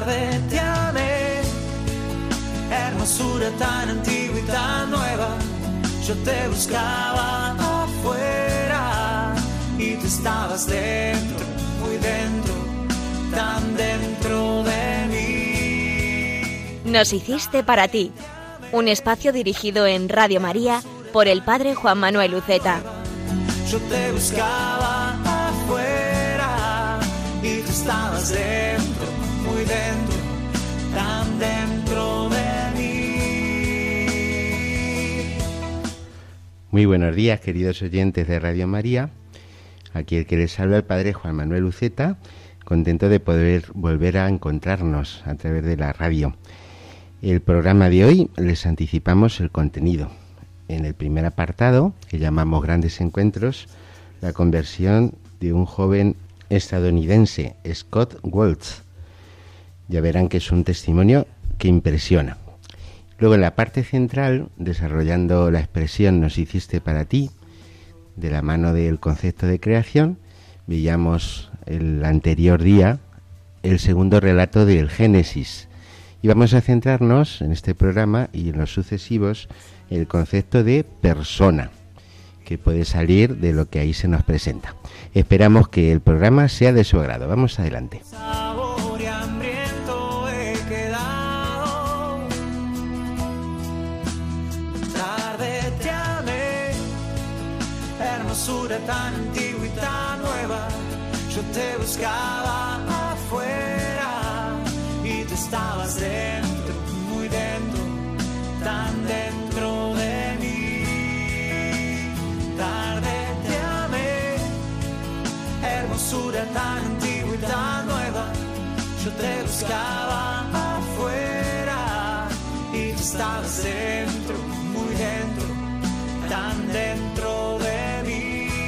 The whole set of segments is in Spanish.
Tarde te amé, hermosura tan antigua y tan nueva. Yo te buscaba afuera y tú estabas dentro, muy dentro, tan dentro de mí. Nos hiciste para ti, un espacio dirigido en Radio María por el Padre Juan Manuel Uceta. Yo te buscaba afuera y tú estabas dentro, muy dentro, tan dentro de mí. Muy buenos días, queridos oyentes de Radio María. Aquí el que les habla el Padre Juan Manuel Uceta, contento de poder volver a encontrarnos a través de la radio. El programa de hoy les anticipamos el contenido. En el primer apartado, que llamamos Grandes Encuentros, la conversión de un joven estadounidense, Scott Waltz. Ya verán que es un testimonio que impresiona. Luego en la parte central, desarrollando la expresión Nos hiciste para ti, de la mano del concepto de creación, veíamos el anterior día el segundo relato del Génesis. Y vamos a centrarnos en este programa y en los sucesivos en el concepto de persona, que puede salir de lo que ahí se nos presenta. Esperamos que el programa sea de su agrado. Vamos adelante. Sabor y hambriento he quedado. Tarde te amé, hermosura tan antigua y tan nueva. Yo te buscaba afuera y tú estabas dentro, muy dentro, tan dentro de mí. Tarde te amé, hermosura tan antigua y tan nueva. Yo te buscaba afuera y tú estabas dentro, muy dentro, tan dentro de mí.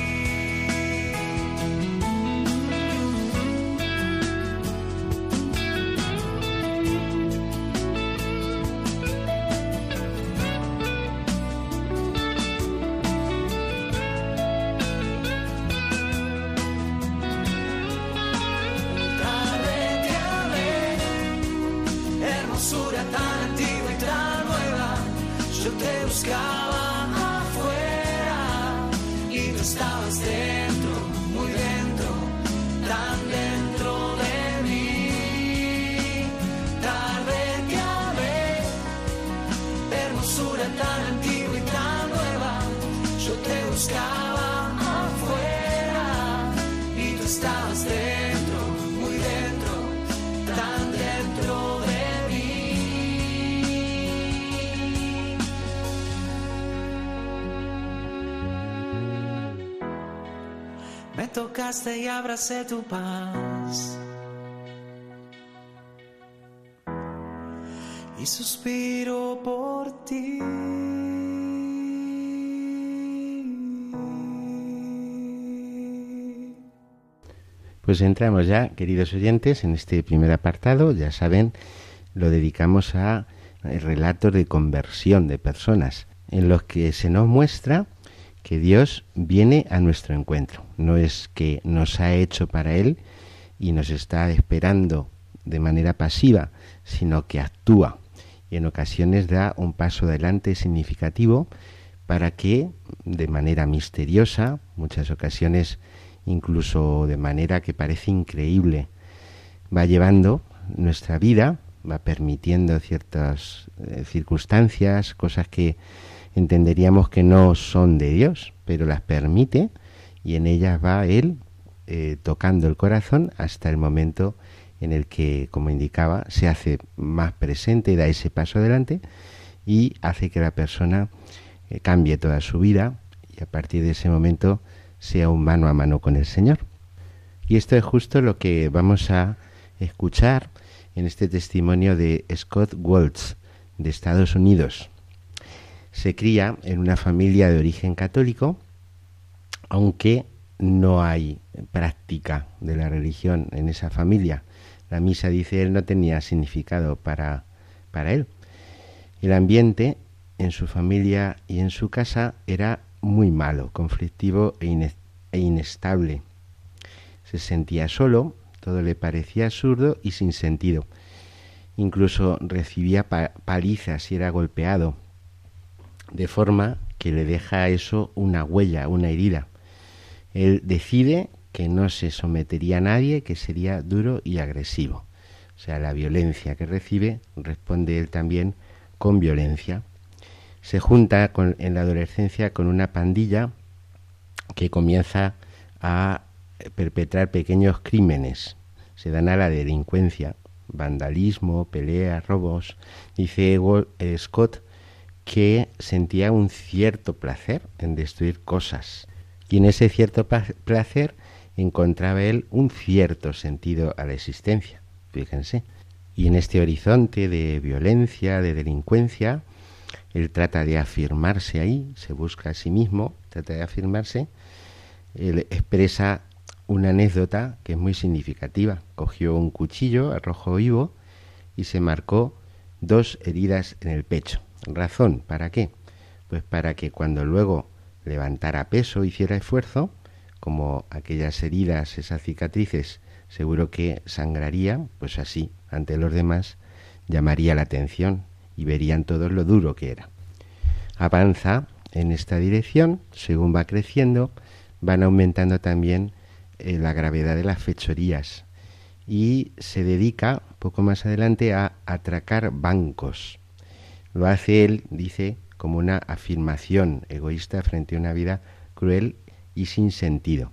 Yo te buscaba afuera y tú estabas dentro, muy dentro, tan dentro de mí. Tarde te amé, hermosura tan antigua y tan nueva. Yo te buscaba afuera y tú estabas dentro, muy dentro, tan dentro de mí. Me tocaste y abracé tu paz y suspiro por ti. Pues entramos ya, queridos oyentes, en este primer apartado. Ya saben, lo dedicamos a relatos de conversión de personas, en los que se nos muestra que Dios viene a nuestro encuentro. No es que nos ha hecho para Él y nos está esperando de manera pasiva, sino que actúa y en ocasiones da un paso adelante significativo para que, de manera misteriosa, muchas ocasiones incluso de manera que parece increíble, va llevando nuestra vida, va permitiendo ciertas circunstancias, cosas que entenderíamos que no son de Dios, pero las permite y en ellas va Él tocando el corazón hasta el momento en el que, como indicaba, se hace más presente, da ese paso adelante y hace que la persona cambie toda su vida y a partir de ese momento sea un mano a mano con el Señor. Y esto es justo lo que vamos a escuchar en este testimonio de Scott Waltz, de Estados Unidos. Se cría en una familia de origen católico, aunque no hay práctica de la religión en esa familia. La misa, dice él, no tenía significado para él. El ambiente en su familia y en su casa era muy malo, conflictivo e inestable. Se sentía solo, todo le parecía absurdo y sin sentido. incluso recibía palizas si era golpeado, de forma que le deja eso una huella, una herida. Él decide que no se sometería a nadie, que sería duro y agresivo. O sea, la violencia que recibe responde él también con violencia. Se junta en la adolescencia con una pandilla que comienza a perpetrar pequeños crímenes. Se dan a la delincuencia, vandalismo, peleas, robos. Dice Scott que sentía un cierto placer en destruir cosas. Y en ese cierto placer encontraba él un cierto sentido a la existencia. Fíjense. Y en este horizonte de violencia, de delincuencia, él trata de afirmarse ahí, se busca a sí mismo, trata de afirmarse. Él expresa una anécdota que es muy significativa. Cogió un cuchillo a rojo vivo y se marcó 2 heridas en el pecho. ¿Razón? ¿Para qué? Pues para que cuando luego levantara peso, hiciera esfuerzo, como aquellas heridas, esas cicatrices, seguro que sangraría, pues así, ante los demás, llamaría la atención y verían todos lo duro que era. Avanza en esta dirección, según va creciendo, van aumentando también la gravedad de las fechorías y se dedica, poco más adelante, a atracar bancos. Lo hace él, dice, como una afirmación egoísta frente a una vida cruel y sin sentido.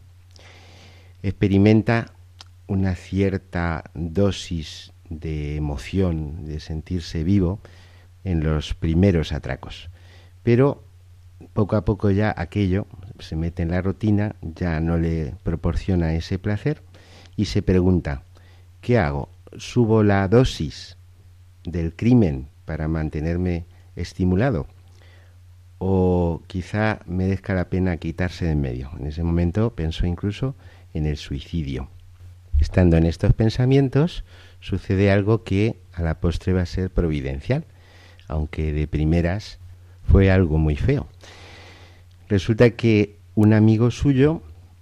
Experimenta una cierta dosis de emoción, de sentirse vivo en los primeros atracos. Pero poco a poco ya aquello se mete en la rutina, ya no le proporciona ese placer y se pregunta, ¿qué hago? ¿Subo la dosis del crimen para mantenerme estimulado? ¿O quizá merezca la pena quitarse de en medio? En ese momento pensó incluso en el suicidio. Estando en estos pensamientos, sucede algo que a la postre va a ser providencial, aunque de primeras fue algo muy feo. Resulta que un amigo suyo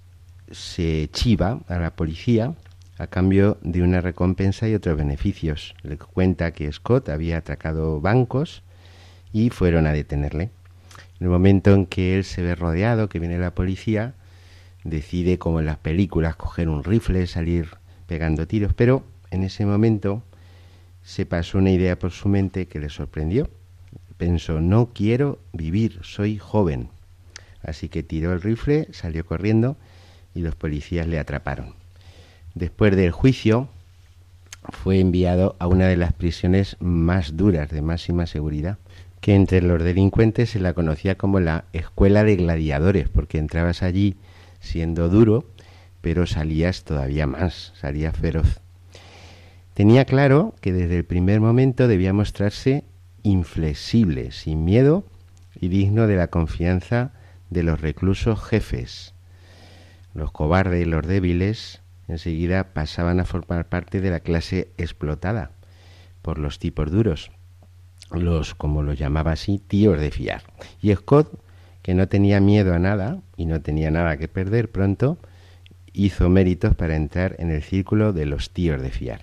se chiva a la policía a cambio de una recompensa y otros beneficios. Le cuenta que Scott había atracado bancos y fueron a detenerle. En el momento en que él se ve rodeado, que viene la policía, decide, como en las películas, coger un rifle, salir pegando tiros, pero en ese momento se pasó una idea por su mente que le sorprendió. Pensó, no quiero vivir, soy joven. Así que tiró el rifle, salió corriendo y los policías le atraparon. Después del juicio, fue enviado a una de las prisiones más duras, de máxima seguridad, que entre los delincuentes se la conocía como la escuela de gladiadores, porque entrabas allí siendo duro, pero salías todavía más, salías feroz. Tenía claro que desde el primer momento debía mostrarse inflexible, sin miedo y digno de la confianza de los reclusos jefes. Los cobardes y los débiles enseguida pasaban a formar parte de la clase explotada por los tipos duros, los, como los llamaba así, tíos de fiar. Y Scott, que no tenía miedo a nada y no tenía nada que perder, pronto hizo méritos para entrar en el círculo de los tíos de fiar.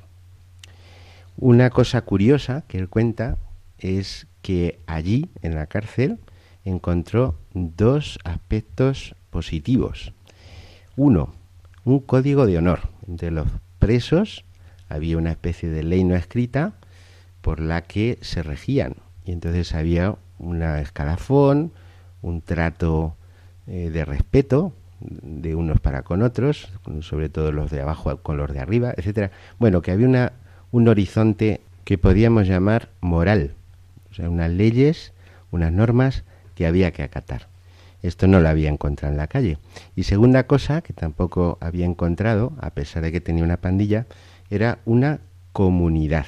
Una cosa curiosa que él cuenta es que allí, en la cárcel, encontró 2 aspectos positivos. Uno, un código de honor. Entre los presos había una especie de ley no escrita por la que se regían. Y entonces había un escalafón, un trato de respeto de unos para con otros, sobre todo los de abajo con los de arriba, etcétera. Bueno, que había un horizonte que podíamos llamar moral, o sea, unas leyes, unas normas que había que acatar. Esto no lo había encontrado en la calle. Y segunda cosa que tampoco había encontrado, a pesar de que tenía una pandilla, era una comunidad,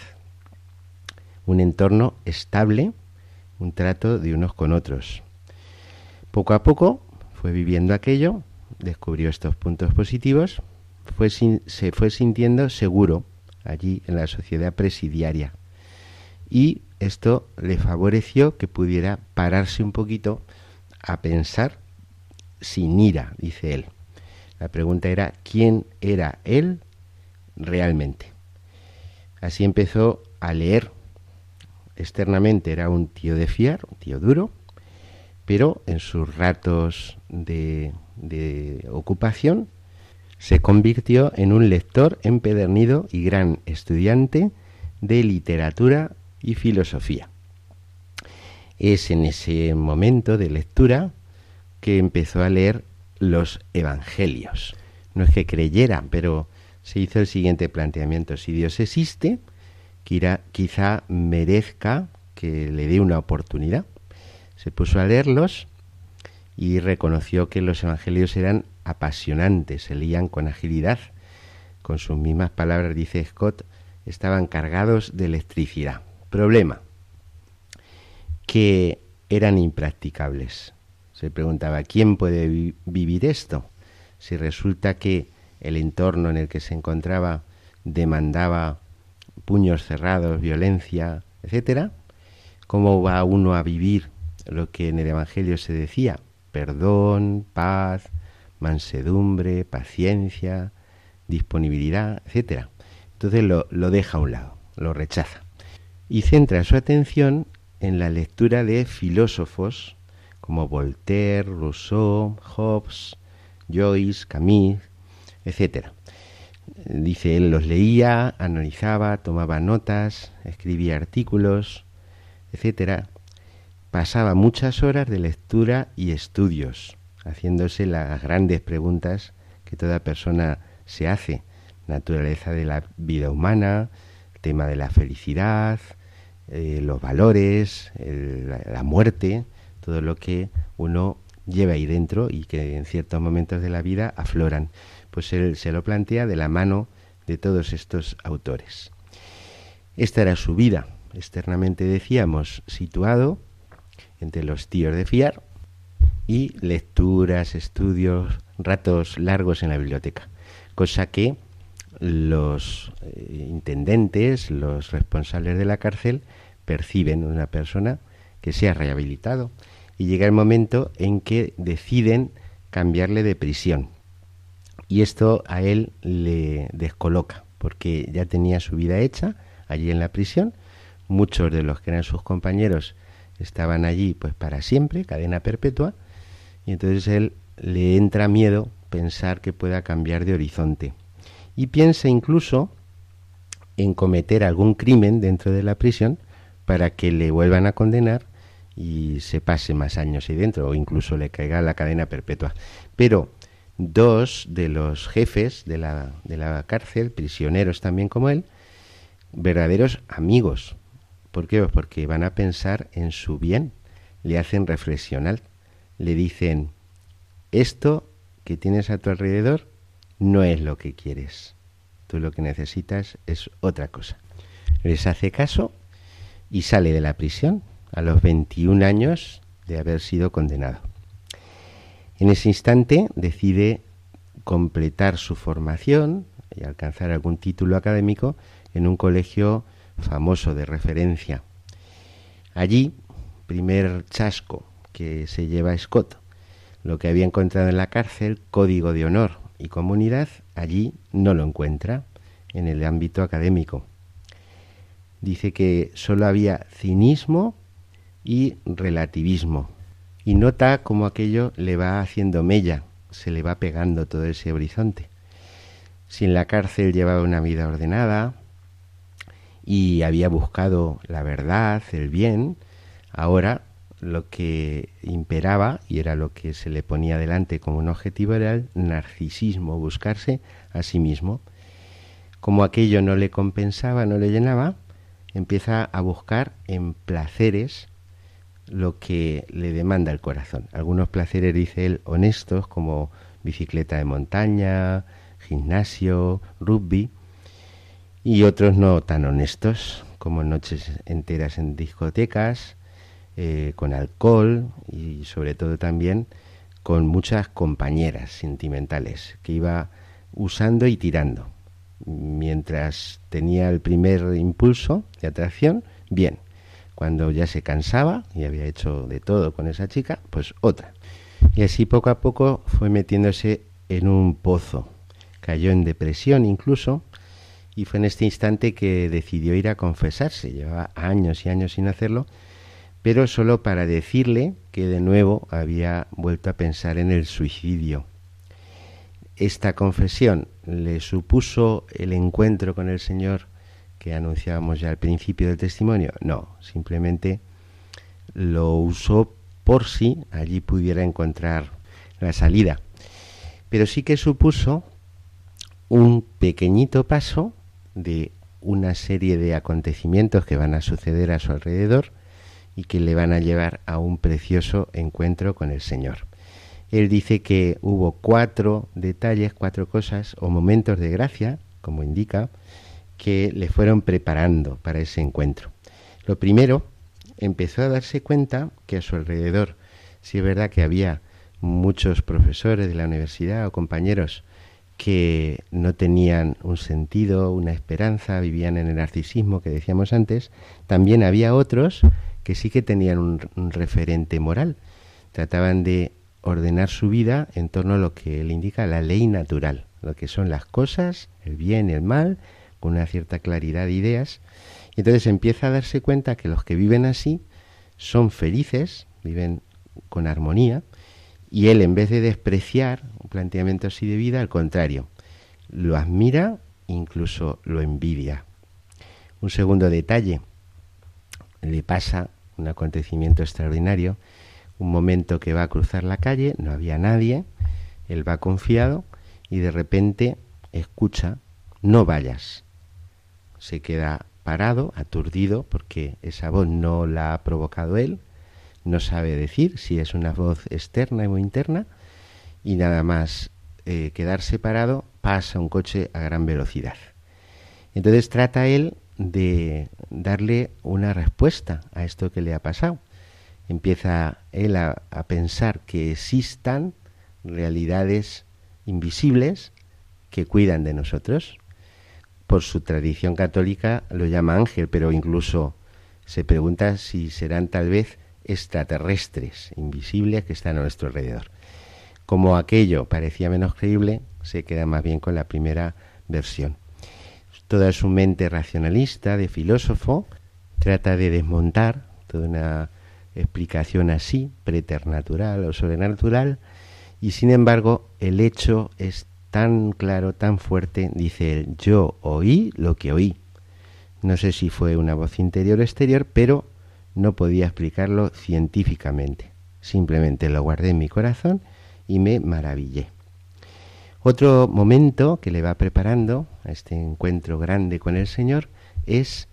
un entorno estable, un trato de unos con otros. Poco a poco fue viviendo aquello, descubrió estos puntos positivos, se fue sintiendo seguro allí en la sociedad presidiaria. Y esto le favoreció que pudiera pararse un poquito a pensar sin ira, dice él. La pregunta era, ¿quién era él realmente? Así empezó a leer. Externamente era un tío de fiar, un tío duro, pero en sus ratos de ocupación se convirtió en un lector empedernido y gran estudiante de literatura y filosofía. Es en ese momento de lectura que empezó a leer los evangelios. No es que creyera, pero se hizo el siguiente planteamiento: si Dios existe, quizá merezca que le dé una oportunidad. Se puso a leerlos y reconoció que los evangelios eran apasionantes, se leían con agilidad. Con sus mismas palabras, dice Scott, estaban cargados de electricidad. Problema: que eran impracticables. Se preguntaba, ¿quién puede vivir esto? Si resulta que el entorno en el que se encontraba demandaba puños cerrados, violencia, etcétera, ¿cómo va uno a vivir lo que en el Evangelio se decía? Perdón, paz, mansedumbre, paciencia, disponibilidad, etcétera. Entonces lo deja a un lado, lo rechaza. Y centra su atención en la lectura de filósofos como Voltaire, Rousseau, Hobbes, Joyce, Camus, etcétera. Dice, él los leía, analizaba, tomaba notas, escribía artículos, etcétera. Pasaba muchas horas de lectura y estudios, haciéndose las grandes preguntas que toda persona se hace: naturaleza de la vida humana, el tema de la felicidad, los valores, la muerte, todo lo que uno lleva ahí dentro y que en ciertos momentos de la vida afloran. Pues él se lo plantea de la mano de todos estos autores. Esta era su vida, externamente decíamos, situado entre los tíos de fiar y lecturas, estudios, ratos largos en la biblioteca, cosa que los intendentes, los responsables de la cárcel, perciben una persona que se ha rehabilitado, y llega el momento en que deciden cambiarle de prisión. Y esto a él le descoloca, porque ya tenía su vida hecha allí en la prisión. Muchos de los que eran sus compañeros estaban allí pues para siempre, cadena perpetua, y entonces él le entra miedo pensar que pueda cambiar de horizonte. Y piensa incluso en cometer algún crimen dentro de la prisión para que le vuelvan a condenar y se pase más años ahí dentro, o incluso le caiga la cadena perpetua. Pero dos de los jefes de la cárcel, prisioneros también como él, verdaderos amigos. ¿Por qué? Pues porque van a pensar en su bien, le hacen reflexionar, le dicen, esto que tienes a tu alrededor no es lo que quieres, tú lo que necesitas es otra cosa. Les hace caso y sale de la prisión a los 21 años de haber sido condenado. En ese instante decide completar su formación y alcanzar algún título académico en un colegio famoso de referencia. Allí, primer chasco que se lleva Scott, lo que había encontrado en la cárcel, código de honor y comunidad, allí no lo encuentra en el ámbito académico. Dice que solo había cinismo y relativismo, y nota cómo aquello le va haciendo mella, se le va pegando todo ese horizonte. Si en la cárcel llevaba una vida ordenada y había buscado la verdad, el bien, ahora lo que imperaba, y era lo que se le ponía delante como un objetivo, era el narcisismo, buscarse a sí mismo. Como aquello no le compensaba, no le llenaba, empieza a buscar en placeres lo que le demanda el corazón. Algunos placeres, dice él, honestos, como bicicleta de montaña, gimnasio, rugby, y otros no tan honestos, como noches enteras en discotecas, con alcohol y sobre todo también con muchas compañeras sentimentales que iba usando y tirando. Mientras tenía el primer impulso de atracción, bien. Cuando ya se cansaba y había hecho de todo con esa chica, pues otra. Y así poco a poco fue metiéndose en un pozo. Cayó en depresión incluso y fue en este instante que decidió ir a confesarse. Llevaba años y años sin hacerlo, pero solo para decirle que de nuevo había vuelto a pensar en el suicidio. Esta confesión le supuso el encuentro con el Señor que anunciábamos ya al principio del testimonio. No, simplemente lo usó por si allí pudiera encontrar la salida. Pero sí que supuso un pequeñito paso de una serie de acontecimientos que van a suceder a su alrededor y que le van a llevar a un precioso encuentro con el Señor. Él dice que hubo 4 detalles, 4 cosas o momentos de gracia, como indica, que le fueron preparando para ese encuentro. Lo primero, empezó a darse cuenta que a su alrededor, sí es verdad que había muchos profesores de la universidad o compañeros que no tenían un sentido, una esperanza, vivían en el narcisismo que decíamos antes, también había otros que sí que tenían un referente moral. Trataban de ordenar su vida en torno a lo que él indica la ley natural, lo que son las cosas, el bien y el mal, con una cierta claridad de ideas. Y entonces empieza a darse cuenta que los que viven así son felices, viven con armonía, y él, en vez de despreciar un planteamiento así de vida, al contrario, lo admira, incluso lo envidia. Un segundo detalle, le pasa un acontecimiento extraordinario, un momento que va a cruzar la calle, no había nadie, él va confiado y de repente escucha, no vayas. Se queda parado, aturdido, porque esa voz no la ha provocado él, no sabe decir si es una voz externa o interna, y nada más quedarse parado, pasa un coche a gran velocidad. Entonces trata él de darle una respuesta a esto que le ha pasado. Empieza él a pensar que existan realidades invisibles que cuidan de nosotros. Por su tradición católica lo llama ángel, pero incluso se pregunta si serán tal vez extraterrestres, invisibles, que están a nuestro alrededor. Como aquello parecía menos creíble, se queda más bien con la primera versión. Toda su mente racionalista de filósofo trata de desmontar toda una explicación así, preternatural o sobrenatural, y sin embargo el hecho es tan claro, tan fuerte, dice él, yo oí lo que oí. No sé si fue una voz interior o exterior, pero no podía explicarlo científicamente. Simplemente lo guardé en mi corazón y me maravillé. Otro momento que le va preparando a este encuentro grande con el Señor es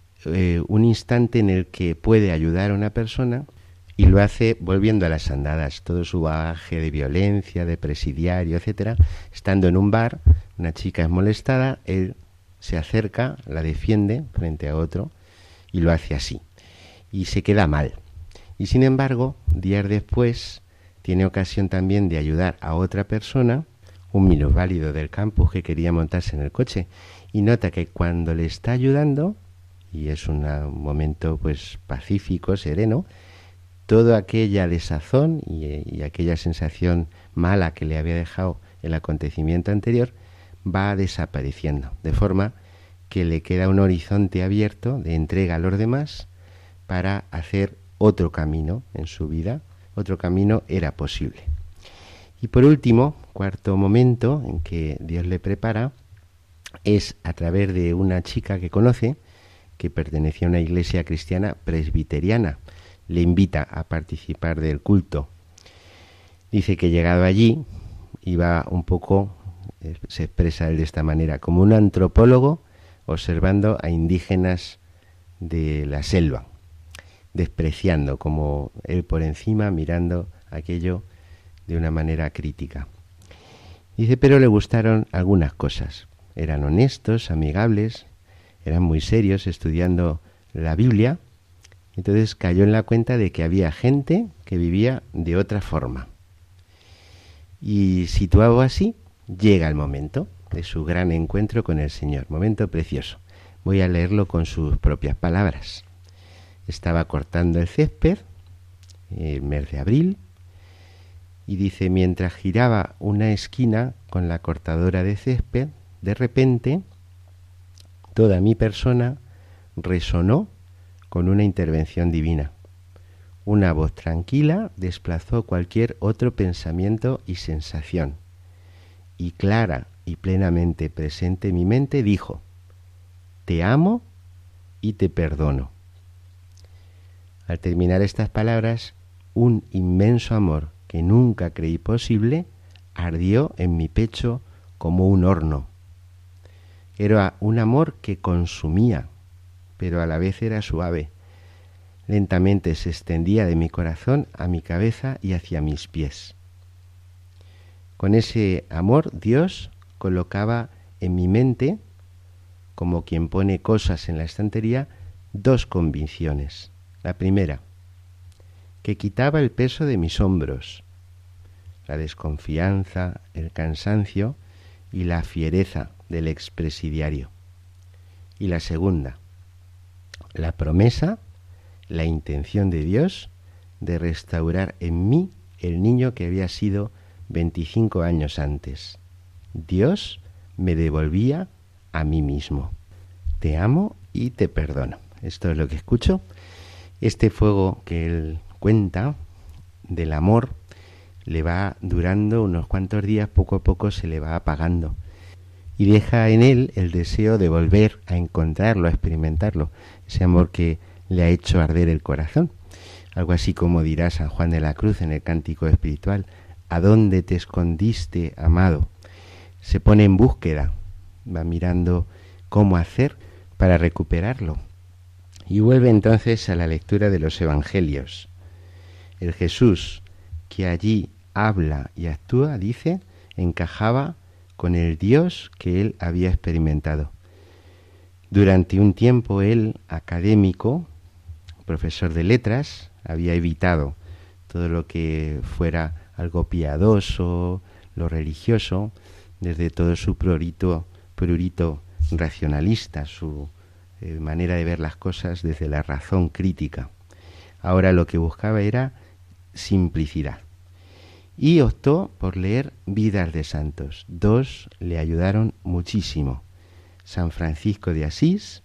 un instante en el que puede ayudar a una persona y lo hace volviendo a las andadas. Todo su bagaje de violencia, de presidiario, etcétera, estando en un bar, una chica es molestada, él se acerca, la defiende frente a otro y lo hace así. Y se queda mal. Y sin embargo, días después, tiene ocasión también de ayudar a otra persona, un minusválido del campus que quería montarse en el coche, y nota que cuando le está ayudando, y es un momento pues pacífico, sereno, toda aquella desazón y aquella sensación mala que le había dejado el acontecimiento anterior va desapareciendo, de forma que le queda un horizonte abierto de entrega a los demás para hacer otro camino en su vida. Otro camino era posible. Y por último, cuarto momento en que Dios le prepara es a través de una chica que conoce, que pertenecía a una iglesia cristiana presbiteriana. Le invita a participar del culto. Dice que llegado allí, iba un poco, se expresa él de esta manera, como un antropólogo observando a indígenas de la selva, despreciando, como él por encima, mirando aquello de una manera crítica. Dice, pero le gustaron algunas cosas. Eran honestos, amigables, eran muy serios estudiando la Biblia. Entonces cayó en la cuenta de que había gente que vivía de otra forma. Y situado así, llega el momento de su gran encuentro con el Señor. Momento precioso. Voy a leerlo con sus propias palabras. Estaba cortando el césped, el mes de abril, y dice, mientras giraba una esquina con la cortadora de césped, de repente toda mi persona resonó con una intervención divina. Una voz tranquila desplazó cualquier otro pensamiento y sensación, y clara y plenamente presente en mi mente dijo: te amo y te perdono. Al terminar estas palabras, un inmenso amor que nunca creí posible ardió en mi pecho como un horno. Era un amor que consumía, pero a la vez era suave. Lentamente se extendía de mi corazón a mi cabeza y hacia mis pies. Con ese amor Dios colocaba en mi mente, como quien pone cosas en la estantería, dos convicciones. La primera, que quitaba el peso de mis hombros, la desconfianza, el cansancio y la fiereza del expresidiario. Y la segunda, la promesa, la intención de Dios de restaurar en mí el niño que había sido 25 años antes. Dios me devolvía a mí mismo. Te amo y te perdono. Esto es lo que escucho. Este fuego que él cuenta del amor le va durando unos cuantos días, poco a poco se le va apagando. Y deja en él el deseo de volver a encontrarlo, a experimentarlo. Ese amor que le ha hecho arder el corazón. Algo así como dirá San Juan de la Cruz en el Cántico Espiritual: ¿a dónde te escondiste, amado? Se pone en búsqueda, va mirando cómo hacer para recuperarlo. Y vuelve entonces a la lectura de los Evangelios. El Jesús que allí habla y actúa, dice, encajaba con el Dios que él había experimentado. Durante un tiempo él, académico, profesor de letras, había evitado todo lo que fuera algo piadoso, lo religioso, desde todo su prurito racionalista, su manera de ver las cosas desde la razón crítica. Ahora lo que buscaba era simplicidad. Y optó por leer vidas de santos. Dos le ayudaron muchísimo. San Francisco de Asís,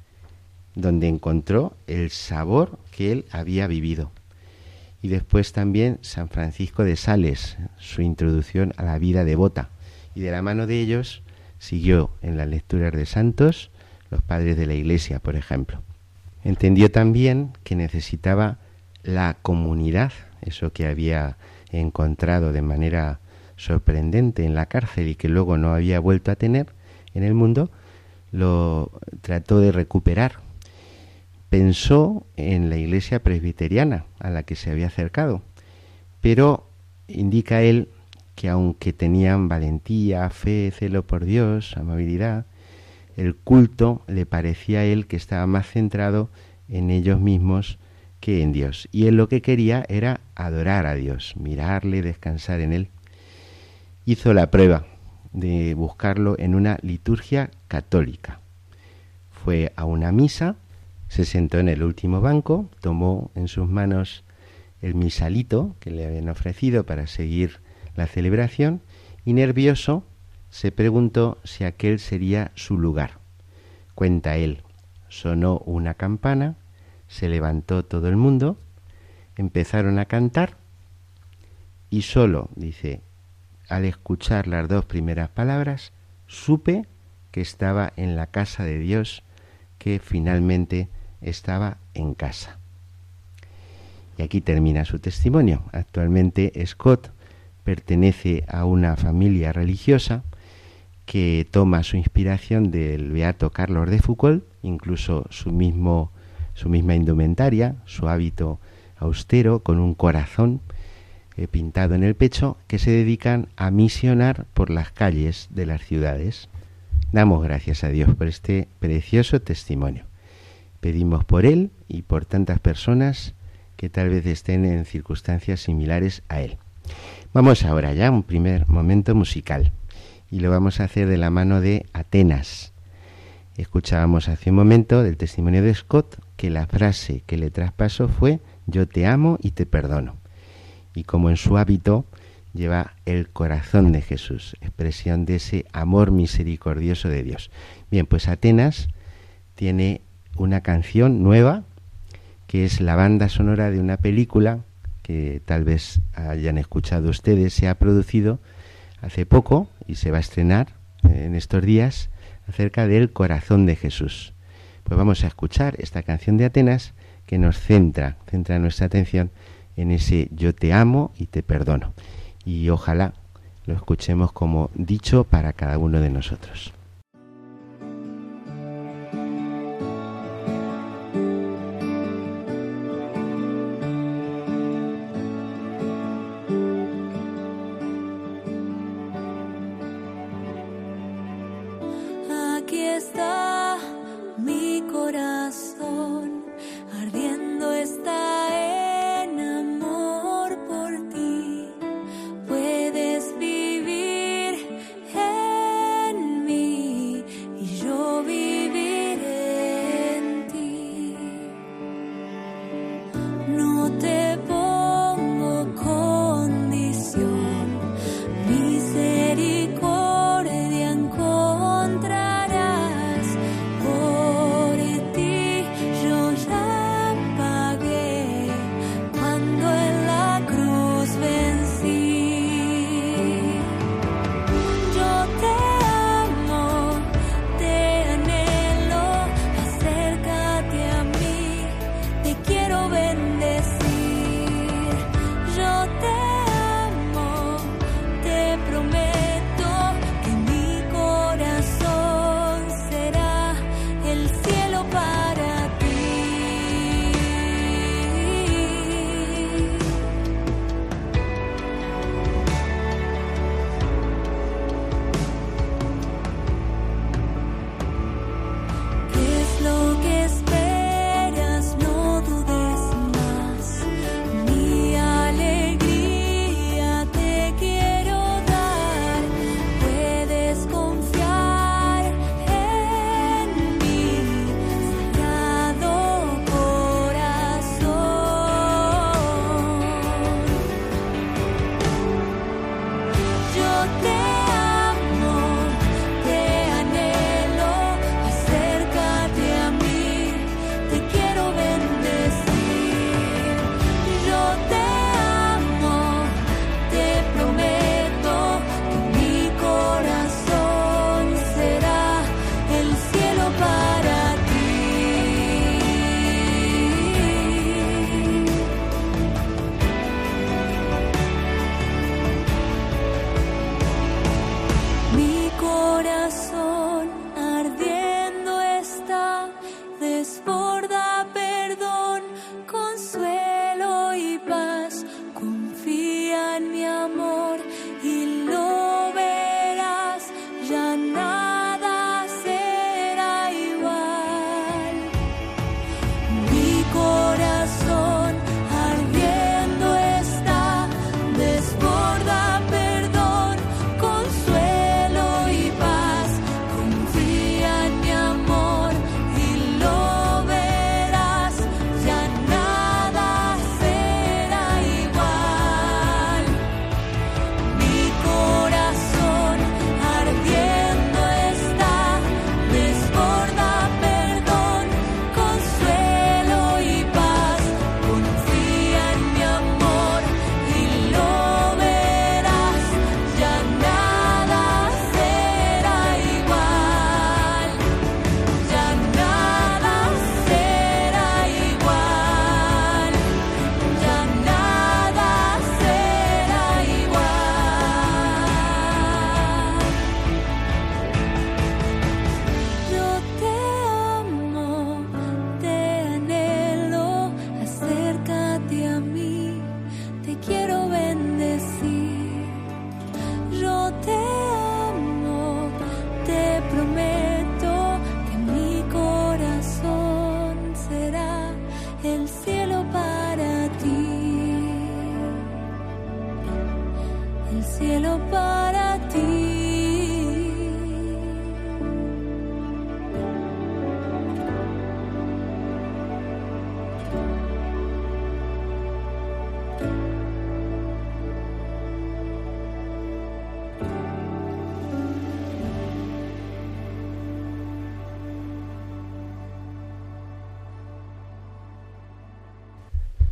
donde encontró el sabor que él había vivido. Y después también San Francisco de Sales, su introducción a la vida devota. Y de la mano de ellos siguió en las lecturas de santos los padres de la Iglesia, por ejemplo. Entendió también que necesitaba la comunidad, eso que había encontrado de manera sorprendente en la cárcel y que luego no había vuelto a tener en el mundo, lo trató de recuperar. Pensó en la iglesia presbiteriana a la que se había acercado, pero indica él que aunque tenían valentía, fe, celo por Dios, amabilidad, el culto le parecía a él que estaba más centrado en ellos mismos que en Dios. Y él lo que quería era adorar a Dios, mirarle, descansar en él. Hizo la prueba de buscarlo en una liturgia católica. Fue a una misa, se sentó en el último banco, tomó en sus manos el misalito que le habían ofrecido para seguir la celebración y nervioso se preguntó si aquel sería su lugar. Cuenta él, sonó una campana, se levantó todo el mundo, empezaron a cantar y solo, dice, al escuchar las dos primeras palabras, supe que estaba en la casa de Dios, que finalmente estaba en casa. Y aquí termina su testimonio. Actualmente Scott pertenece a una familia religiosa que toma su inspiración del beato Carlos de Foucauld, incluso su misma indumentaria, su hábito austero con un corazón pintado en el pecho, que se dedican a misionar por las calles de las ciudades. Damos gracias a Dios por este precioso testimonio. Pedimos por él y por tantas personas que tal vez estén en circunstancias similares a él. Vamos ahora ya a un primer momento musical y lo vamos a hacer de la mano de Atenas. Escuchábamos hace un momento del testimonio de Scott que la frase que le traspasó fue: yo te amo y te perdono. Y como en su hábito lleva el corazón de Jesús, expresión de ese amor misericordioso de Dios. Bien, pues Atenas tiene una canción nueva que es la banda sonora de una película que tal vez hayan escuchado ustedes. Se ha producido hace poco y se va a estrenar en estos días acerca del corazón de Jesús. Pues vamos a escuchar esta canción de Atenas que nos centra nuestra atención en ese yo te amo y te perdono. Y ojalá lo escuchemos como dicho para cada uno de nosotros. Aquí está mi corazón, ardiendo está en amor por ti. Puedes vivir en mí.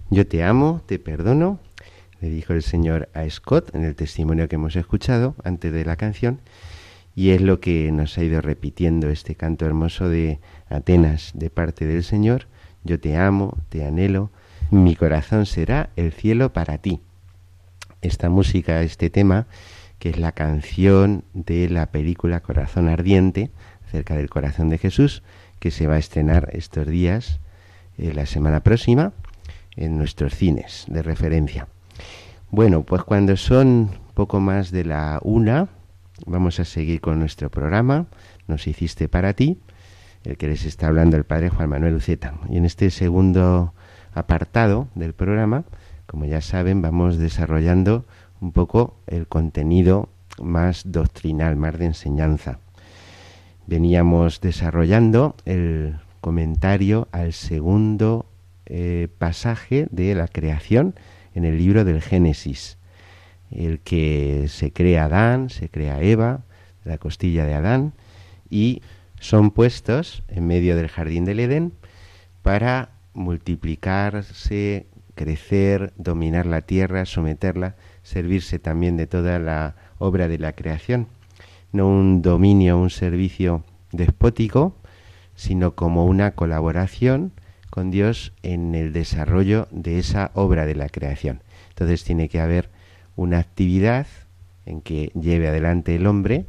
Yo te amo, te perdono, le dijo el Señor a Scott en el testimonio que hemos escuchado antes de la canción, y es lo que nos ha ido repitiendo este canto hermoso de Atenas de parte del Señor. Yo te amo, te anhelo, mi corazón será el cielo para ti. Esta música, este tema, que es la canción de la película Corazón Ardiente, acerca del corazón de Jesús, que se va a estrenar estos días, la semana próxima, en nuestros cines de referencia. Bueno, pues cuando son poco más de la 1, vamos a seguir con nuestro programa, Nos hiciste para ti, el que les está hablando el padre Juan Manuel Uceta. Y en este segundo apartado del programa, como ya saben, vamos desarrollando un poco el contenido más doctrinal, más de enseñanza. Veníamos desarrollando el comentario al segundo pasaje de la creación en el libro del Génesis, el que se crea Adán, se crea Eva, la costilla de Adán, y son puestos en medio del jardín del Edén para multiplicarse, crecer, dominar la tierra, someterla, servirse también de toda la obra de la creación. No un dominio, un servicio despótico, sino como una colaboración con Dios en el desarrollo de esa obra de la creación. Entonces tiene que haber una actividad en que lleve adelante el hombre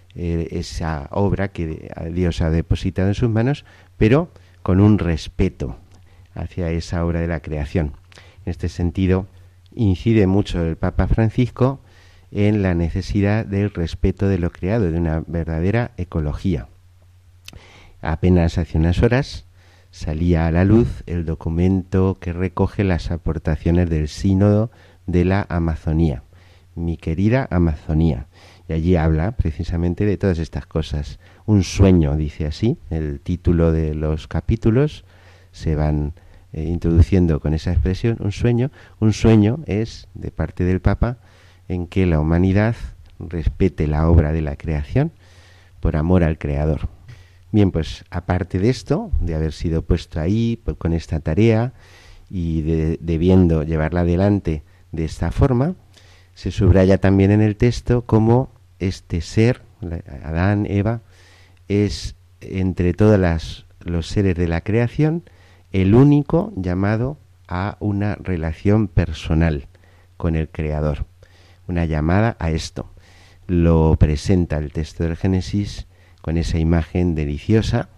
esa obra que Dios ha depositado en sus manos, pero con un respeto hacia esa obra de la creación. En este sentido, incide mucho el Papa Francisco en la necesidad del respeto de lo creado, de una verdadera ecología. Apenas hace unas horas salía a la luz el documento que recoge las aportaciones del Sínodo de la Amazonía, mi querida Amazonía. Y allí habla precisamente de todas estas cosas. Un sueño, dice así, el título de los capítulos se van introduciendo con esa expresión, un sueño. Un sueño es, de parte del Papa, en que la humanidad respete la obra de la creación por amor al Creador. Bien, pues aparte de esto, de haber sido puesto ahí pues, con esta tarea y debiendo llevarla adelante de esta forma, se subraya también en el texto cómo este ser, Adán, Eva, es entre todos los seres de la creación el único llamado a una relación personal con el Creador, una llamada a esto. Lo presenta el texto del Génesis con esa imagen deliciosa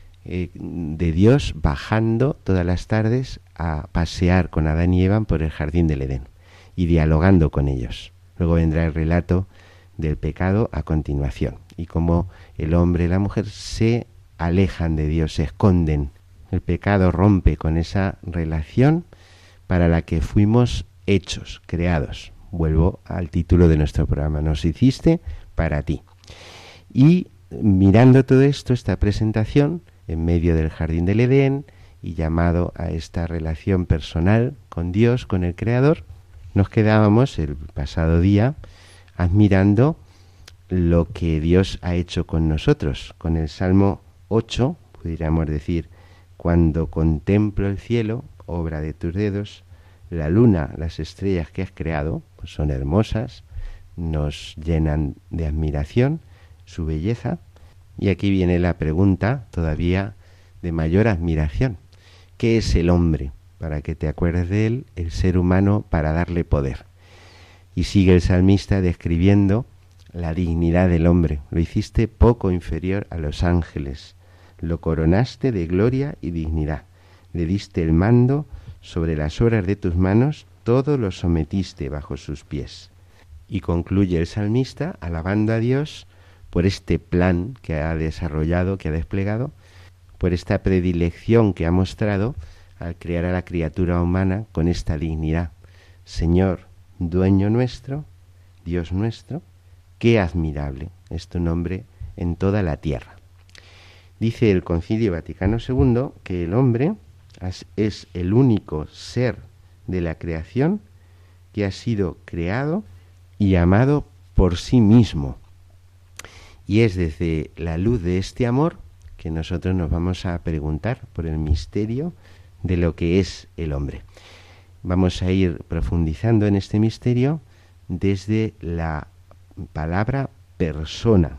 de Dios bajando todas las tardes a pasear con Adán y Eva por el jardín del Edén y dialogando con ellos. Luego vendrá el relato del pecado a continuación y cómo el hombre y la mujer se alejan de Dios, se esconden. El pecado rompe con esa relación para la que fuimos hechos, creados. Vuelvo al título de nuestro programa, Nos hiciste para ti. Y mirando todo esto, esta presentación en medio del jardín del Edén y llamado a esta relación personal con Dios, con el Creador, nos quedábamos el pasado día admirando lo que Dios ha hecho con nosotros. Con el Salmo 8, pudiéramos decir, cuando contemplo el cielo, obra de tus dedos, la luna, las estrellas que has creado, pues son hermosas, nos llenan de admiración, su belleza. Y aquí viene la pregunta todavía de mayor admiración. ¿Qué es el hombre? Para que te acuerdes de él, el ser humano para darle poder. Y sigue el salmista describiendo la dignidad del hombre. Lo hiciste poco inferior a los ángeles. Lo coronaste de gloria y dignidad. Le diste el mando sobre las obras de tus manos, todo lo sometiste bajo sus pies. Y concluye el salmista alabando a Dios por este plan que ha desarrollado, que ha desplegado, por esta predilección que ha mostrado al crear a la criatura humana con esta dignidad. Señor, dueño nuestro, Dios nuestro, qué admirable es tu nombre en toda la tierra. Dice el Concilio Vaticano II que el hombre es el único ser de la creación que ha sido creado y amado por sí mismo. Y es desde la luz de este amor que nosotros nos vamos a preguntar por el misterio de lo que es el hombre. vamos a ir profundizando en este misterio desde la palabra persona,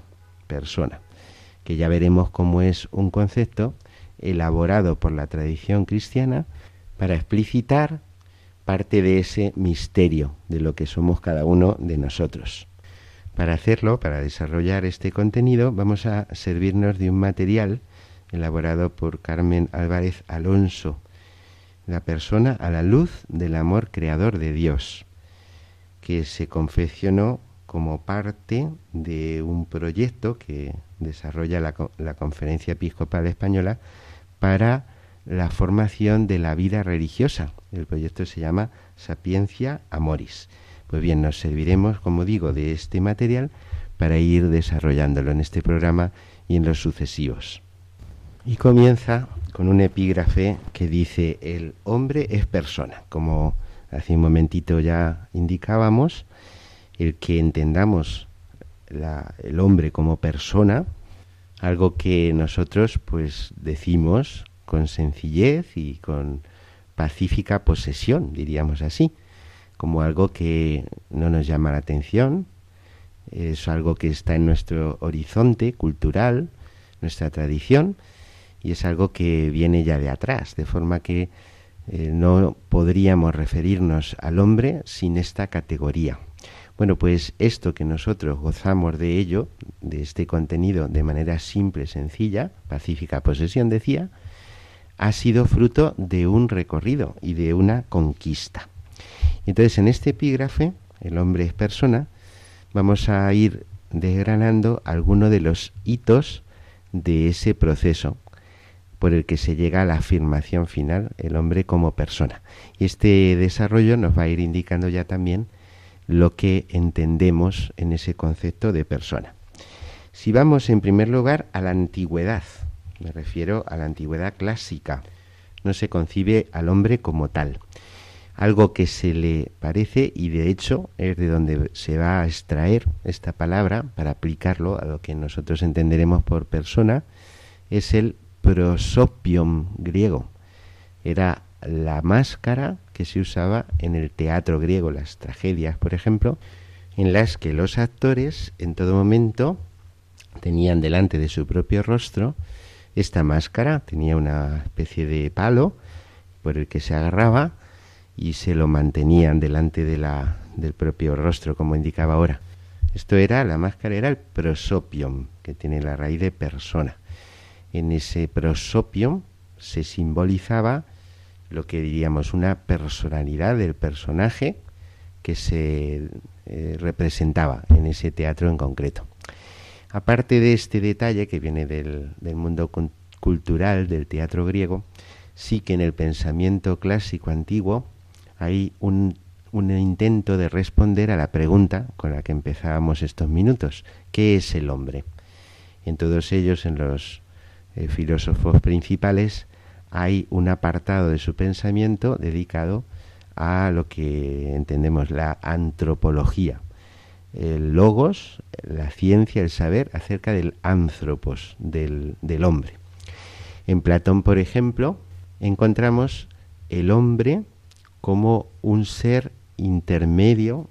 que ya veremos cómo es un concepto elaborado por la tradición cristiana para explicitar parte de ese misterio de lo que somos cada uno de nosotros. Para hacerlo, para desarrollar este contenido, vamos a servirnos de un material elaborado por Carmen Álvarez Alonso, la persona a la luz del amor creador de Dios, que se confeccionó como parte de un proyecto que desarrolla la Conferencia Episcopal Española para la formación de la vida religiosa. El proyecto se llama Sapiencia Amoris. Pues bien, nos serviremos, como digo, de este material para ir desarrollándolo en este programa y en los sucesivos. Y comienza con un epígrafe que dice: el hombre es persona. Como hace un momentito ya indicábamos, el que entendamos el hombre como persona, algo que nosotros pues decimos con sencillez y con pacífica posesión, diríamos así, como algo que no nos llama la atención, es algo que está en nuestro horizonte cultural, nuestra tradición, y es algo que viene ya de atrás, de forma que no podríamos referirnos al hombre sin esta categoría. Bueno, pues esto que nosotros gozamos de ello, de este contenido de manera simple, sencilla, pacífica posesión, decía, ha sido fruto de un recorrido y de una conquista. Entonces, en este epígrafe, el hombre es persona, vamos a ir desgranando algunos de los hitos de ese proceso por el que se llega a la afirmación final, el hombre como persona. Y este desarrollo nos va a ir indicando ya también lo que entendemos en ese concepto de persona. Si vamos en primer lugar a la antigüedad, me refiero a la antigüedad clásica, no se concibe al hombre como tal. Algo que se le parece, y de hecho es de donde se va a extraer esta palabra para aplicarlo a lo que nosotros entenderemos por persona, es el prosopion griego. Era la máscara que se usaba en el teatro griego, las tragedias, por ejemplo, en las que los actores en todo momento tenían delante de su propio rostro esta máscara. Tenía una especie de palo por el que se agarraba y se lo mantenían delante del propio rostro, como indicaba ahora. La máscara era el prosopion, que tiene la raíz de persona. En ese prosopion se simbolizaba lo que diríamos una personalidad del personaje que se representaba en ese teatro en concreto. Aparte de este detalle que viene del mundo cultural del teatro griego, sí que en el pensamiento clásico antiguo hay un intento de responder a la pregunta con la que empezábamos estos minutos: ¿qué es el hombre? En todos ellos, en los filósofos principales, hay un apartado de su pensamiento dedicado a lo que entendemos la antropología, el logos, la ciencia, el saber acerca del anthropos, del hombre. En Platón, por ejemplo, encontramos el hombre como un ser intermediario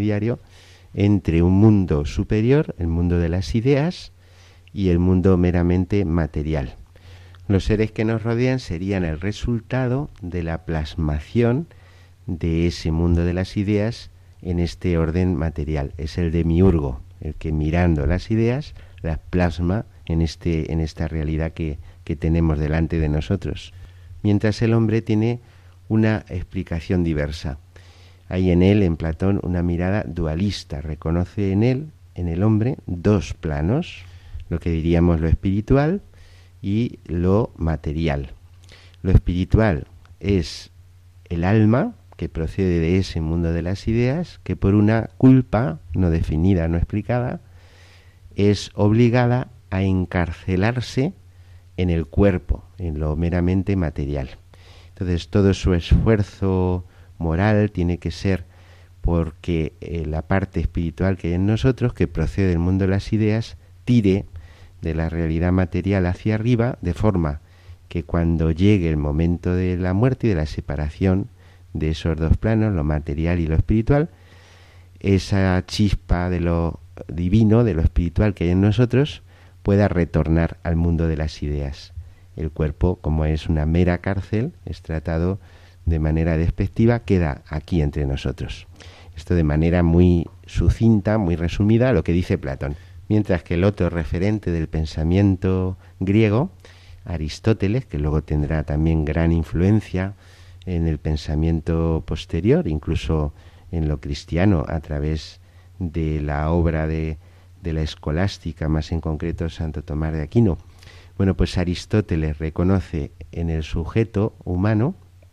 entre un mundo superior, el mundo de las ideas, y el mundo meramente material. Los seres que nos rodean serían el resultado de la plasmación de ese mundo de las ideas en este orden material. Es el demiurgo, el que mirando las ideas las plasma en esta realidad que tenemos delante de nosotros. Mientras el hombre tiene una explicación diversa. Hay en él, en Platón, una mirada dualista. Reconoce en él, en el hombre, dos planos, lo que diríamos lo espiritual y lo material. Lo espiritual es el alma, que procede de ese mundo de las ideas, que por una culpa no definida, no explicada, es obligada a encarcelarse en el cuerpo, en lo meramente material. Entonces todo su esfuerzo moral tiene que ser porque la parte espiritual que hay en nosotros, que procede del mundo de las ideas, tire de la realidad material hacia arriba, de forma que cuando llegue el momento de la muerte y de la separación de esos dos planos, lo material y lo espiritual, esa chispa de lo divino, de lo espiritual que hay en nosotros, pueda retornar al mundo de las ideas. El cuerpo, como es una mera cárcel, es tratado de manera despectiva, queda aquí entre nosotros. Esto de manera muy sucinta, muy resumida, lo que dice Platón. Mientras que el otro referente del pensamiento griego, Aristóteles, que luego tendrá también gran influencia en el pensamiento posterior, incluso en lo cristiano, a través de la obra de la escolástica, más en concreto Santo Tomás de Aquino. Bueno, pues Aristóteles reconoce en el sujeto humano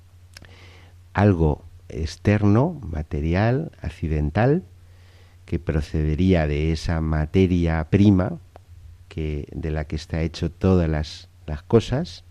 algo externo, material, accidental, que procedería de esa materia prima de la que está hecho todas las cosas,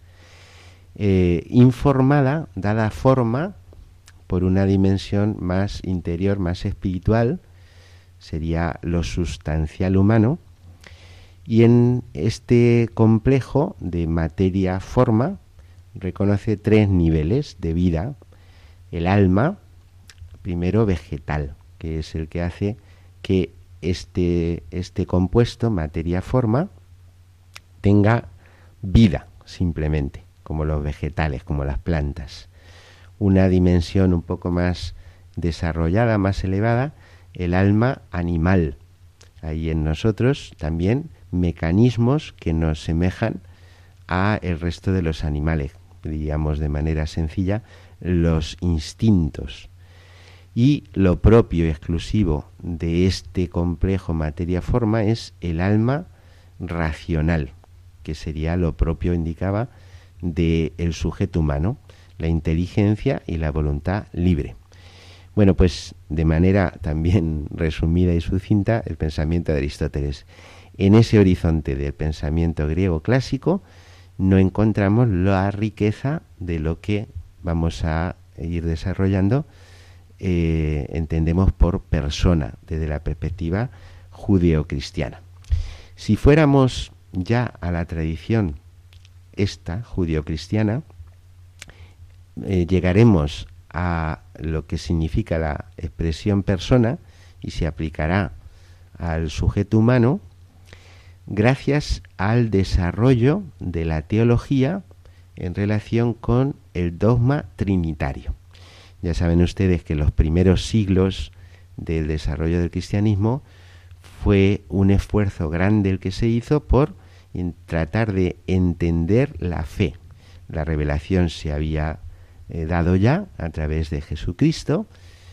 informada, dada forma por una dimensión más interior, más espiritual, sería lo sustancial humano, y en este complejo de materia-forma reconoce tres niveles de vida. El alma, primero vegetal, que es el que hace que este compuesto, materia-forma, tenga vida, simplemente, como los vegetales, como las plantas. Una dimensión un poco más desarrollada, más elevada, el alma animal. Hay en nosotros también mecanismos que nos semejan a el resto de los animales, diríamos de manera sencilla, los instintos. Y lo propio y exclusivo de este complejo materia-forma es el alma racional, que sería lo propio, indicaba, del sujeto humano, la inteligencia y la voluntad libre. Bueno, pues de manera también resumida y sucinta, el pensamiento de Aristóteles. En ese horizonte del pensamiento griego clásico no encontramos la riqueza de lo que vamos a ir desarrollando, entendemos por persona, desde la perspectiva judeocristiana. Si fuéramos ya a la tradición esta judeocristiana, llegaremos a lo que significa la expresión persona y se aplicará al sujeto humano gracias al desarrollo de la teología en relación con el dogma trinitario. Ya saben ustedes que los primeros siglos del desarrollo del cristianismo fue un esfuerzo grande el que se hizo por tratar de entender la fe. La revelación se había dado ya a través de Jesucristo,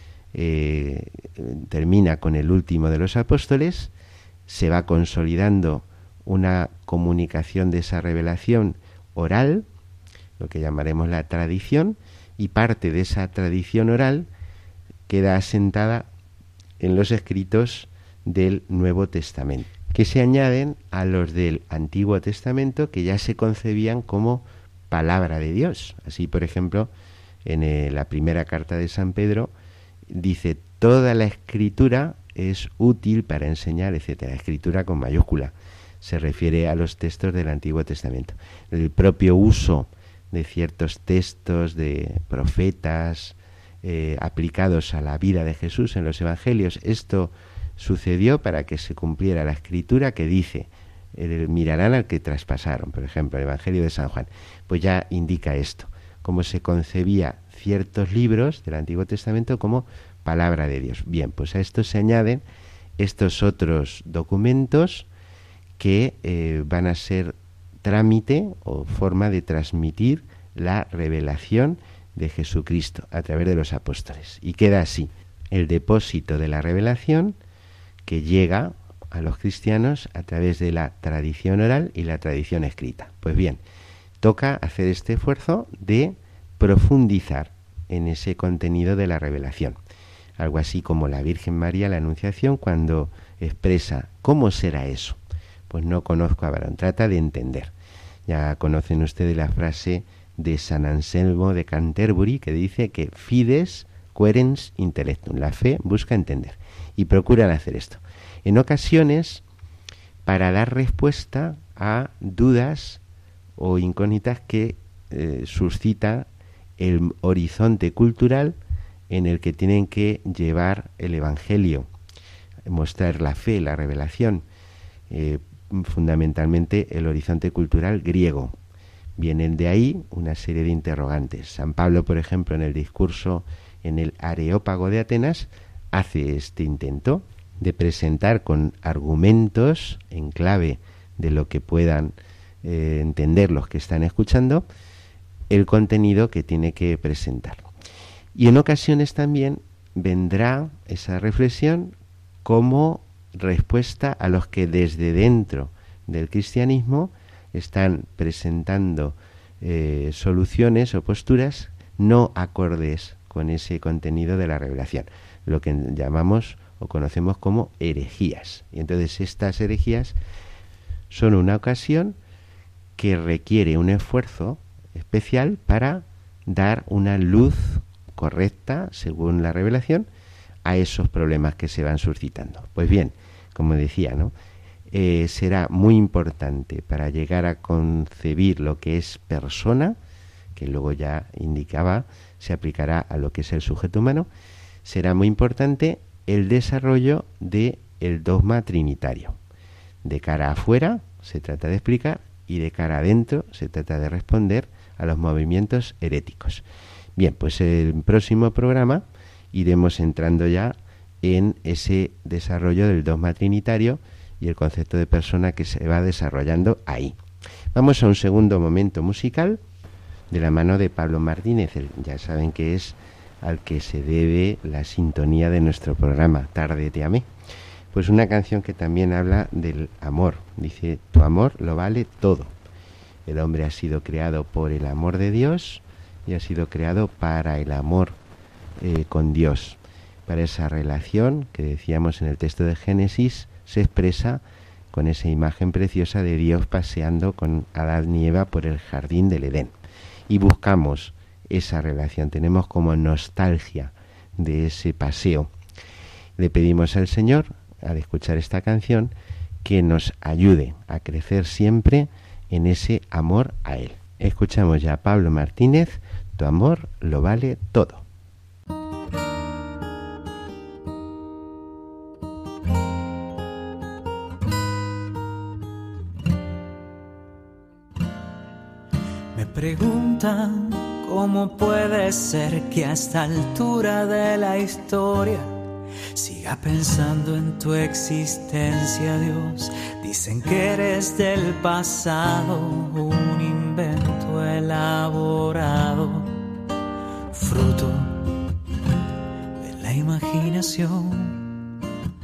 termina con el último de los apóstoles, se va consolidando una comunicación de esa revelación oral, lo que llamaremos la tradición, y parte de esa tradición oral queda asentada en los escritos del Nuevo Testamento, que se añaden a los del Antiguo Testamento, que ya se concebían como palabra de Dios. Así, por ejemplo, en la primera carta de San Pedro dice: toda la escritura es útil para enseñar, etcétera. Escritura con mayúscula, se refiere a los textos del Antiguo Testamento. El propio uso de ciertos textos de profetas aplicados a la vida de Jesús en los evangelios, esto sucedió para que se cumpliera la escritura que dice: mirarán al que traspasaron. Por ejemplo, el Evangelio de San Juan, pues ya indica esto, cómo se concebía ciertos libros del Antiguo Testamento como palabra de Dios. Bien, pues a esto se añaden estos otros documentos que van a ser trámite o forma de transmitir la revelación de Jesucristo a través de los apóstoles. Y queda así el depósito de la revelación que llega a los cristianos a través de la tradición oral y la tradición escrita. Pues bien, toca hacer este esfuerzo de profundizar en ese contenido de la revelación. Algo así como la Virgen María, la Anunciación, cuando expresa ¿cómo será eso? Pues no conozco a varón, trata de entender. Ya conocen ustedes la frase de San Anselmo de Canterbury, que dice que fides querens intellectum, la fe busca entender, y procuran hacer esto. En ocasiones, para dar respuesta a dudas o incógnitas que suscita el horizonte cultural en el que tienen que llevar el Evangelio, mostrar la fe, la revelación, fundamentalmente el horizonte cultural griego. Vienen de ahí una serie de interrogantes. San Pablo, por ejemplo, en el discurso en el Areópago de Atenas, hace este intento de presentar con argumentos en clave de lo que puedan entender los que están escuchando el contenido que tiene que presentar. Y en ocasiones también vendrá esa reflexión como respuesta a los que desde dentro del cristianismo están presentando soluciones o posturas no acordes con ese contenido de la revelación, lo que llamamos o conocemos como herejías. Y entonces estas herejías son una ocasión que requiere un esfuerzo especial para dar una luz correcta, según la revelación, a esos problemas que se van suscitando. Pues bien, como decía, ¿no? Será muy importante para llegar a concebir lo que es persona, que luego ya indicaba, se aplicará a lo que es el sujeto humano, será muy importante el desarrollo del dogma trinitario. De cara afuera se trata de explicar y de cara adentro se trata de responder a los movimientos heréticos. Bien, pues el próximo programa iremos entrando ya en ese desarrollo del dogma trinitario y el concepto de persona que se va desarrollando ahí. Vamos a un segundo momento musical de la mano de Pablo Martínez. Ya saben que es al que se debe la sintonía de nuestro programa, Tarde te amé. Pues una canción que también habla del amor. Dice, tu amor lo vale todo. El hombre ha sido creado por el amor de Dios y ha sido creado para el amor con Dios. Para esa relación que decíamos en el texto de Génesis, se expresa con esa imagen preciosa de Dios paseando con Adán y Eva por el jardín del Edén. Y buscamos esa relación, tenemos como nostalgia de ese paseo. Le pedimos al Señor, al escuchar esta canción, que nos ayude a crecer siempre en ese amor a Él. Escuchamos ya a Pablo Martínez, tu amor lo vale todo. Me preguntan cómo puede ser que a esta altura de la historia siga pensando en tu existencia, Dios. Dicen que eres del pasado, un invento elaborado, fruto de la imaginación.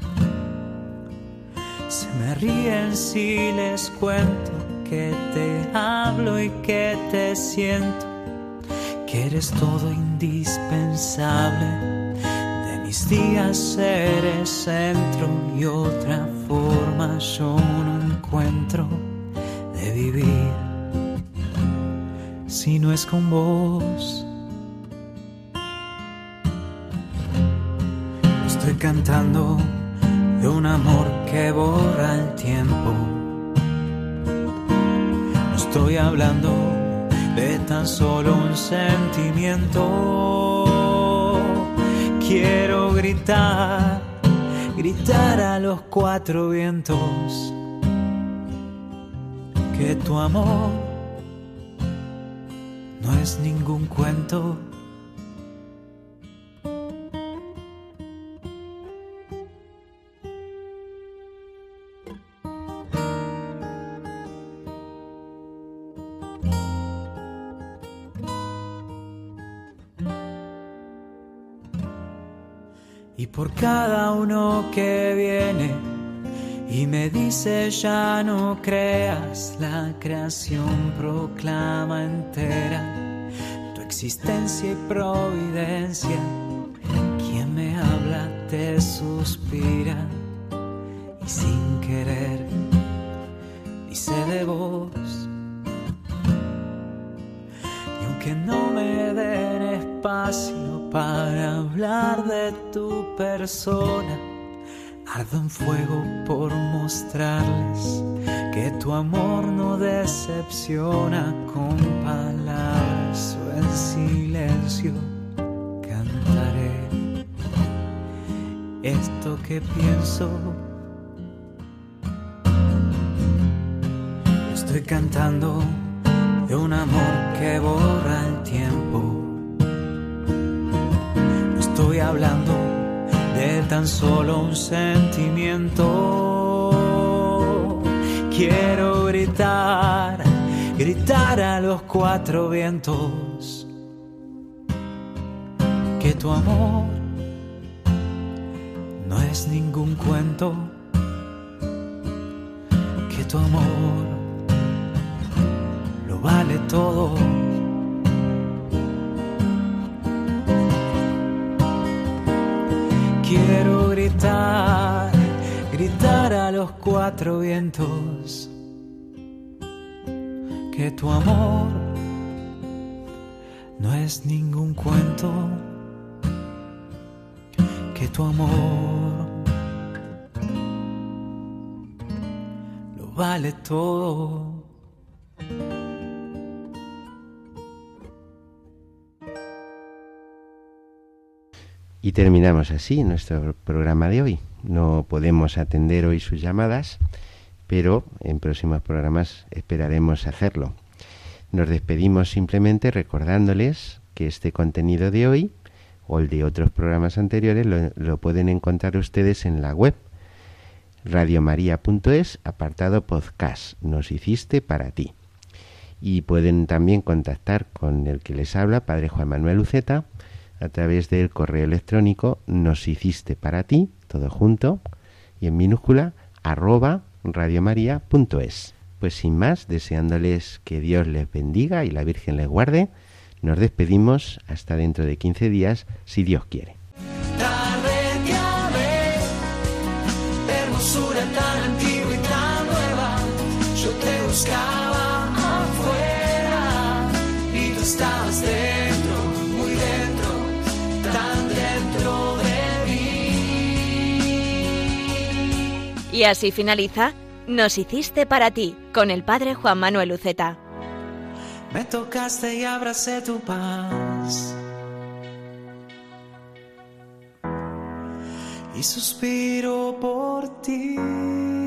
Se me ríen si les cuento que te hablo y que te siento, que eres todo indispensable. De mis días eres centro y otra forma yo no encuentro de vivir si no es con vos. Estoy cantando de un amor que borra el tiempo. No estoy hablando de tan solo un sentimiento. Quiero gritar, gritar a los cuatro vientos que tu amor no es ningún cuento. Y por cada uno que viene y me dice ya no creas, la creación proclama entera tu existencia y providencia. Quien me habla te suspira y sin querer dice de vos. Y aunque no me den espacio para hablar de tu persona, ardo en fuego por mostrarles que tu amor no decepciona, con palabras o en lo que pienso. Estoy cantando de un amor que borra el tiempo. No estoy hablando de tan solo un sentimiento. Quiero gritar, gritar a los cuatro vientos que tu amor no es ningún cuento, que tu amor lo vale todo. Quiero gritar, gritar a los cuatro vientos que tu amor no es ningún cuento, que tu amor lo vale todo. Y terminamos así nuestro programa de hoy. No podemos atender hoy sus llamadas, pero en próximos programas esperaremos hacerlo. Nos despedimos simplemente recordándoles que este contenido de hoy o el de otros programas anteriores lo pueden encontrar ustedes en la web radiomaria.es, apartado podcast, Nos hiciste para ti. Y pueden también contactar con el que les habla, Padre Juan Manuel Uceta, a través del correo electrónico noshicisteparati, todo junto y en minúscula, @radiomaria.es. Pues sin más, deseándoles que Dios les bendiga y la Virgen les guarde, nos despedimos hasta dentro de 15 días, si Dios quiere. Tarde te amé, hermosura tan antigua y tan nueva. Yo te buscaba afuera y tú estabas dentro, muy dentro, tan dentro de mí. Y así finaliza Nos hiciste para ti, con el Padre Juan Manuel Uceta. Me tocaste y abracé tu paz y suspiro por ti.